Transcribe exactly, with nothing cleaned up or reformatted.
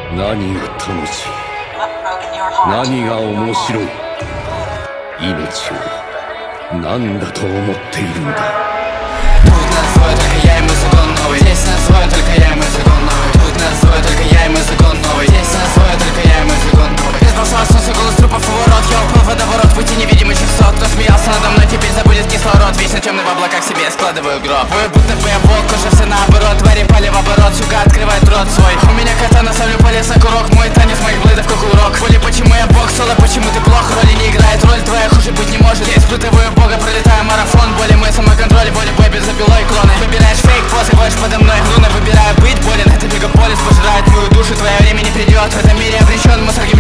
何が楽しい、何が面白い、命を何だと思っているんだ。 Тут нас двое, только я и мой закон новый. Здесь нас двое, только я и мой закон новый. Тут нас двое, только я и мой закон новый. Здесь нас двое, только я и мой закон новый. Из бросал солнце, голос трупов и ворот. Я упал в водоворот, пути невидимый часов. Кто смеялся надо мной, теперь забудет кислород. Вечно темный в облаках себе складываю гроб. Вы будто бы я волк, кожа все наоборот. Твари пали в оборот, сука открывает рот свой. У меня катана, ставлю полез на курок. Мой танец моих блэдов как урок. Воли, почему я бог, соло, почему ты плох. Роли не играет, роль твоя хуже быть не может. Я испытываю бога, пролетаю марафон. Боли мой самоконтроль, воли бой без запилой клоны. Выбираешь фейк, позы, водишь подо мной. Луна, выбираю быть болен. Это мегаполис пожирает мою душу. Твое время не придет, в этом мире обречен. Мусорги